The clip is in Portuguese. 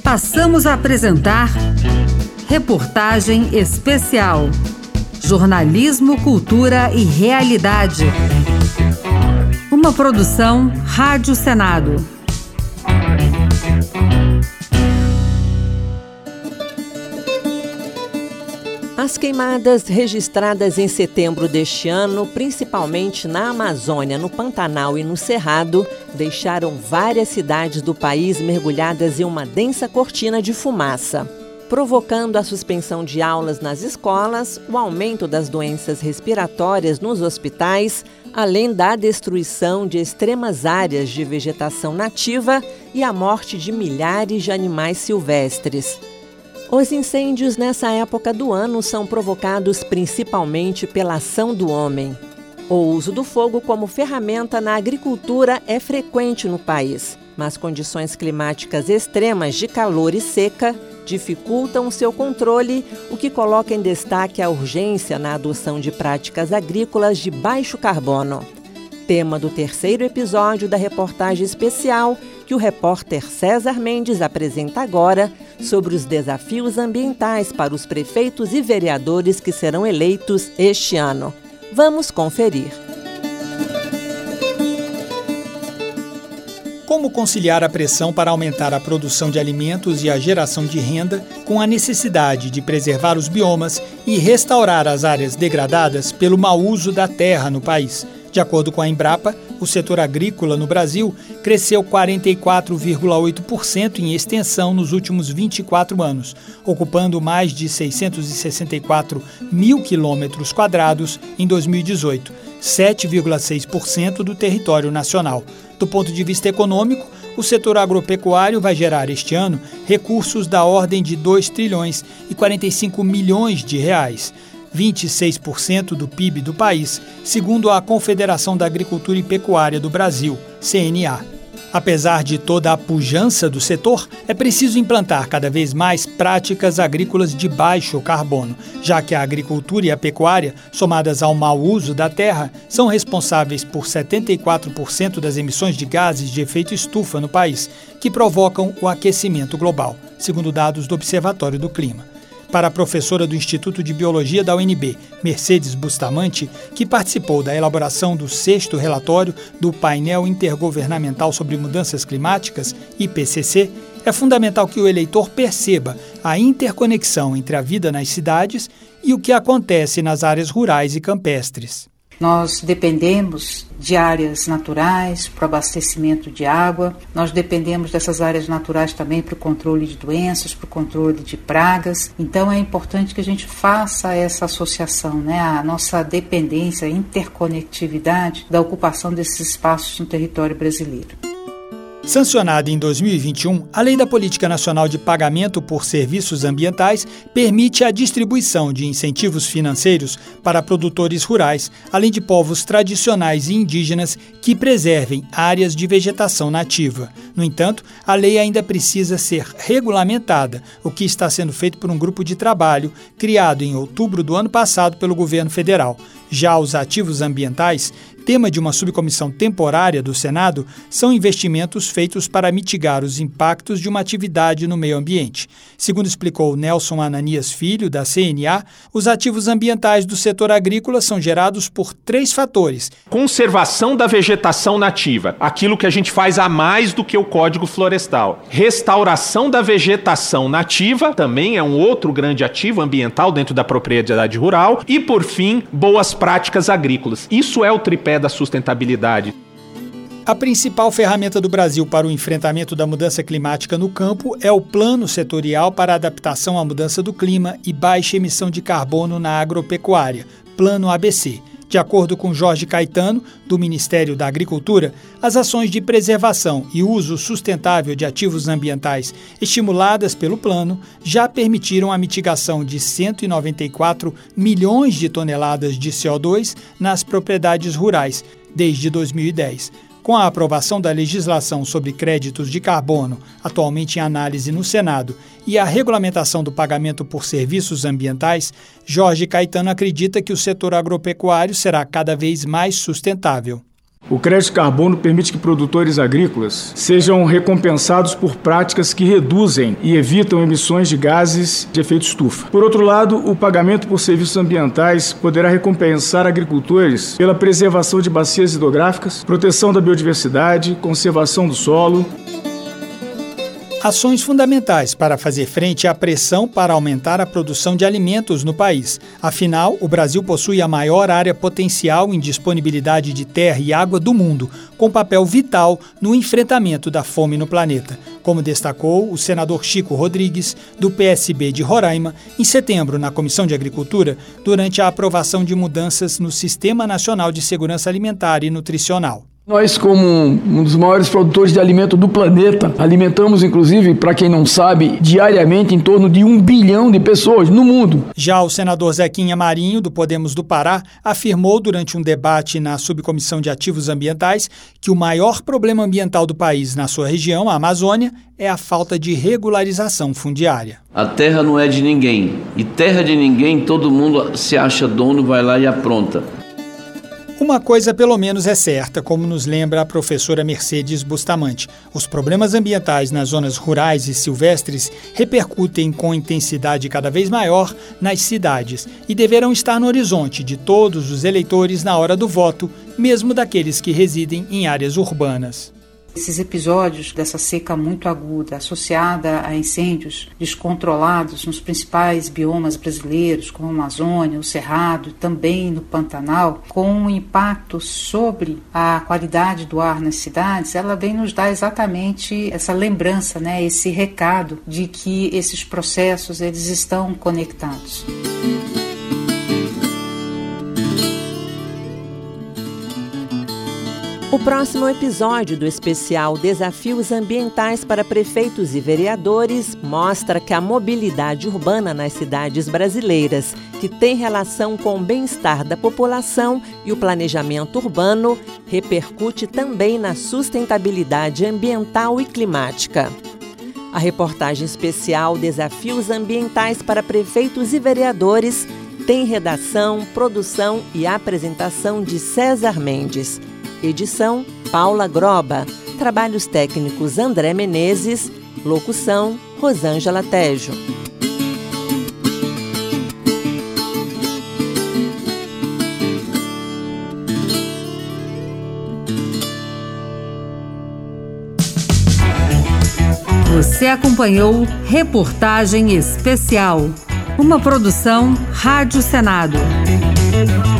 Passamos a apresentar Reportagem Especial. Jornalismo, Cultura e Realidade. Uma produção Rádio Senado. As queimadas registradas em setembro deste ano, principalmente na Amazônia, no Pantanal e no Cerrado, deixaram várias cidades do país mergulhadas em uma densa cortina de fumaça, provocando a suspensão de aulas nas escolas, o aumento das doenças respiratórias nos hospitais, além da destruição de extremas áreas de vegetação nativa e a morte de milhares de animais silvestres. Os incêndios nessa época do ano são provocados principalmente pela ação do homem. O uso do fogo como ferramenta na agricultura é frequente no país, mas condições climáticas extremas de calor e seca dificultam o seu controle, o que coloca em destaque a urgência na adoção de práticas agrícolas de baixo carbono. Tema do terceiro episódio da reportagem especial que o repórter César Mendes apresenta agora sobre os desafios ambientais para os prefeitos e vereadores que serão eleitos este ano. Vamos conferir. Como conciliar a pressão para aumentar a produção de alimentos e a geração de renda com a necessidade de preservar os biomas e restaurar as áreas degradadas pelo mau uso da terra no país? De acordo com a Embrapa, o setor agrícola no Brasil cresceu 44,8% em extensão nos últimos 24 anos, ocupando mais de 664 mil quilômetros quadrados em 2018, 7,6% do território nacional. Do ponto de vista econômico, o setor agropecuário vai gerar este ano recursos da ordem de 2 trilhões e 45 milhões de reais. 26% do PIB do país, segundo a Confederação da Agricultura e Pecuária do Brasil, CNA. Apesar de toda a pujança do setor, é preciso implantar cada vez mais práticas agrícolas de baixo carbono, já que a agricultura e a pecuária, somadas ao mau uso da terra, são responsáveis por 74% das emissões de gases de efeito estufa no país, que provocam o aquecimento global, segundo dados do Observatório do Clima. Para a professora do Instituto de Biologia da UNB, Mercedes Bustamante, que participou da elaboração do 6º relatório do Painel Intergovernamental sobre Mudanças Climáticas, IPCC, é fundamental que o eleitor perceba a interconexão entre a vida nas cidades e o que acontece nas áreas rurais e campestres. Nós dependemos de áreas naturais para o abastecimento de água, nós dependemos dessas áreas naturais também para o controle de doenças, para o controle de pragas. Então é importante que a gente faça essa associação, a nossa dependência, a interconectividade da ocupação desses espaços no território brasileiro. Sancionada em 2021, a Lei da Política Nacional de Pagamento por Serviços Ambientais permite a distribuição de incentivos financeiros para produtores rurais, além de povos tradicionais e indígenas que preservem áreas de vegetação nativa. No entanto, a lei ainda precisa ser regulamentada, o que está sendo feito por um grupo de trabalho criado em outubro do ano passado pelo governo federal. Já os ativos ambientais, tema de uma subcomissão temporária do Senado, são investimentos feitos para mitigar os impactos de uma atividade no meio ambiente. Segundo explicou Nelson Ananias Filho, da CNA, os ativos ambientais do setor agrícola são gerados por 3 fatores. Conservação da vegetação nativa, aquilo que a gente faz a mais do que o Código Florestal. Restauração da vegetação nativa, também é um outro grande ativo ambiental dentro da propriedade rural. E, por fim, boas práticas agrícolas. Isso é o tripé da sustentabilidade. A principal ferramenta do Brasil para o enfrentamento da mudança climática no campo é o Plano Setorial para a Adaptação à Mudança do Clima e Baixa Emissão de Carbono na Agropecuária, Plano ABC. De acordo com Jorge Caetano, do Ministério da Agricultura, as ações de preservação e uso sustentável de ativos ambientais estimuladas pelo plano já permitiram a mitigação de 194 milhões de toneladas de CO2 nas propriedades rurais desde 2010. Com a aprovação da legislação sobre créditos de carbono, atualmente em análise no Senado, e a regulamentação do pagamento por serviços ambientais, Jorge Caetano acredita que o setor agropecuário será cada vez mais sustentável. O crédito de carbono permite que produtores agrícolas sejam recompensados por práticas que reduzem e evitam emissões de gases de efeito estufa. Por outro lado, o pagamento por serviços ambientais poderá recompensar agricultores pela preservação de bacias hidrográficas, proteção da biodiversidade, conservação do solo. Ações fundamentais para fazer frente à pressão para aumentar a produção de alimentos no país. Afinal, o Brasil possui a maior área potencial em disponibilidade de terra e água do mundo, com papel vital no enfrentamento da fome no planeta, como destacou o senador Chico Rodrigues, do PSB de Roraima, em setembro na Comissão de Agricultura, durante a aprovação de mudanças no Sistema Nacional de Segurança Alimentar e Nutricional. Nós, como um dos maiores produtores de alimento do planeta, alimentamos, inclusive, para quem não sabe, diariamente em torno de 1 bilhão de pessoas no mundo. Já o senador Zequinha Marinho, do Podemos do Pará, afirmou durante um debate na Subcomissão de Ativos Ambientais que o maior problema ambiental do país na sua região, a Amazônia, é a falta de regularização fundiária. A terra não é de ninguém, e terra de ninguém todo mundo se acha dono, vai lá e apronta. Uma coisa pelo menos é certa, como nos lembra a professora Mercedes Bustamante. Os problemas ambientais nas zonas rurais e silvestres repercutem com intensidade cada vez maior nas cidades e deverão estar no horizonte de todos os eleitores na hora do voto, mesmo daqueles que residem em áreas urbanas. Esses episódios dessa seca muito aguda, associada a incêndios descontrolados nos principais biomas brasileiros, como a Amazônia, o Cerrado, também no Pantanal, com um impacto sobre a qualidade do ar nas cidades, ela vem nos dar exatamente essa lembrança, esse recado de que esses processos eles estão conectados. O próximo episódio do especial Desafios Ambientais para Prefeitos e Vereadores mostra que a mobilidade urbana nas cidades brasileiras, que tem relação com o bem-estar da população e o planejamento urbano, repercute também na sustentabilidade ambiental e climática. A reportagem especial Desafios Ambientais para Prefeitos e Vereadores tem redação, produção e apresentação de César Mendes. Edição Paula Groba. Trabalhos técnicos André Menezes. Locução Rosângela Tejo. Você acompanhou Reportagem Especial, uma produção Rádio Senado.